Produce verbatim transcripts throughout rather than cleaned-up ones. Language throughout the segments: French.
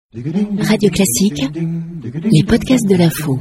Radio Classique, les podcasts de l'info.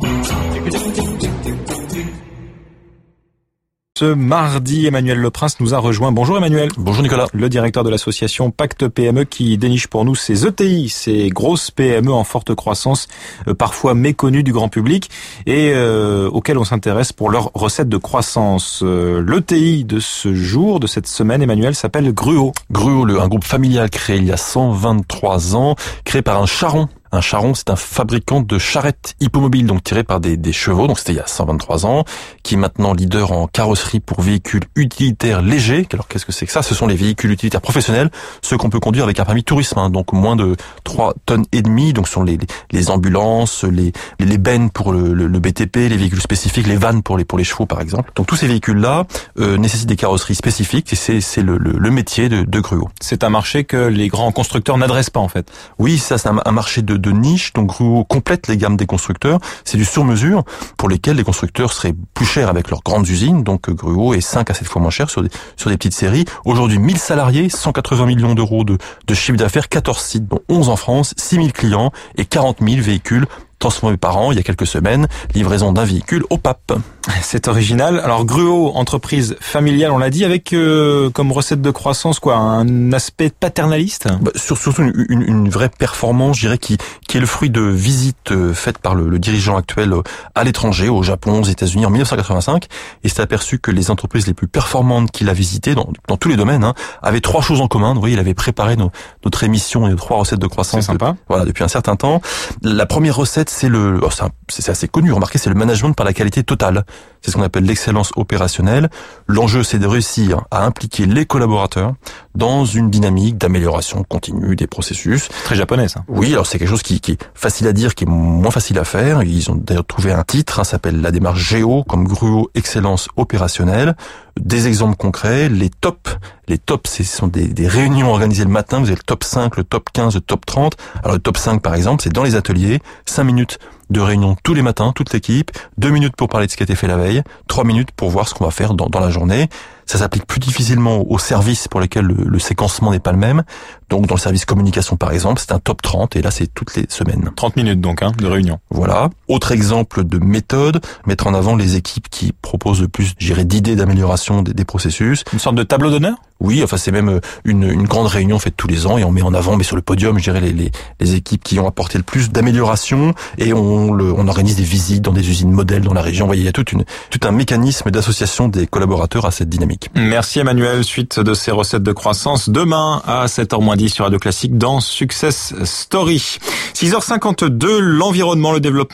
Ce mardi, Emmanuel Leprince nous a rejoint. Bonjour Emmanuel. Bonjour Nicolas. Le directeur de l'association Pacte P M E qui déniche pour nous ces E T I, ces grosses P M E en forte croissance, euh, parfois méconnues du grand public et euh, auxquelles on s'intéresse pour leurs recettes de croissance. Euh, L'E T I de ce jour, de cette semaine, Emmanuel, s'appelle Gruau. Gruau, le, un groupe familial créé il y a cent vingt-trois ans, créé par un charron. Un charron, c'est un fabricant de charrettes hippomobiles, donc tirées par des, des chevaux, donc c'était il y a cent vingt-trois ans, qui est maintenant leader en carrosserie pour véhicules utilitaires légers. Alors qu'est-ce que c'est que ça? Ce sont les véhicules utilitaires professionnels, ceux qu'on peut conduire avec un permis tourisme, hein, donc moins de trois tonnes et demie, donc ce sont les, les ambulances, les, les bennes pour le, le, le B T P, les véhicules spécifiques, les vannes pour les, pour les chevaux par exemple. Donc tous ces véhicules-là euh, nécessitent des carrosseries spécifiques et c'est, c'est le, le, le métier de, de Gruau. C'est un marché que les grands constructeurs n'adressent pas en fait. Oui, ça c'est un, un marché de de niche, donc Gruau complète les gammes des constructeurs. C'est du sur-mesure pour lesquels les constructeurs seraient plus chers avec leurs grandes usines, donc Gruau est cinq à sept fois moins cher sur des, sur des petites séries. Aujourd'hui, mille salariés, cent quatre-vingts millions d'euros de, de chiffre d'affaires, quatorze sites, dont onze en France, six mille clients et quarante mille véhicules transformés par an. Il y a quelques semaines, livraison d'un véhicule au pape. C'est original. Alors Gruau, entreprise familiale, on l'a dit, avec euh, comme recette de croissance quoi, un aspect paternaliste. Bah, surtout une, une, une vraie performance, je dirais, qui, qui est le fruit de visites euh, faites par le, le dirigeant actuel euh, à l'étranger, au Japon, aux États-Unis en mille neuf cent quatre-vingt-cinq, et s'est aperçu que les entreprises les plus performantes qu'il a visitées dans, dans tous les domaines hein, avaient trois choses en commun. Vous voyez, il avait préparé nos, notre émission et nos trois recettes de croissance. C'est sympa. De, voilà, depuis un certain temps. La première recette, c'est le, oh, c'est, un, c'est assez connu, remarquez, c'est le management par la qualité totale. C'est ce qu'on appelle l'excellence opérationnelle. L'enjeu, c'est de réussir à impliquer les collaborateurs dans une dynamique d'amélioration continue des processus. Très japonais, ça. Oui, alors c'est quelque chose qui, qui est facile à dire, qui est moins facile à faire. Ils ont d'ailleurs trouvé un titre, hein, ça s'appelle la démarche Géo, comme Gruau Excellence Opérationnelle. Des exemples concrets, les tops. Les tops, ce sont des, des réunions organisées le matin. Vous avez le top cinq, le top quinze, le top trente. Alors le top cinq, par exemple, c'est dans les ateliers, cinq minutes de réunion tous les matins, toute l'équipe, deux minutes pour parler de ce qui a été fait la veille, trois minutes pour voir ce qu'on va faire dans, dans la journée. Ça s'applique plus difficilement aux services pour lesquels le, le séquencement n'est pas le même. Donc dans le service communication par exemple, c'est un top trente et là c'est toutes les semaines. trente minutes donc hein, de réunion. Voilà. Autre exemple de méthode, mettre en avant les équipes qui proposent le plus, j'irais, d'idées d'amélioration des, des processus. Une sorte de tableau d'honneur ? Oui, enfin c'est même une, une grande réunion faite tous les ans et on met en avant, mais sur le podium, je dirais les, les, les équipes qui ont apporté le plus d'amélioration et on, le, on organise des visites dans des usines modèles dans la région. Vous voyez, il y a toute une, tout un mécanisme d'association des collaborateurs à cette dynamique. Merci Emmanuel. Suite de ces recettes de croissance demain à sept heures moins dix sur Radio Classique dans Success Story. six heures cinquante-deux, l'environnement, le développement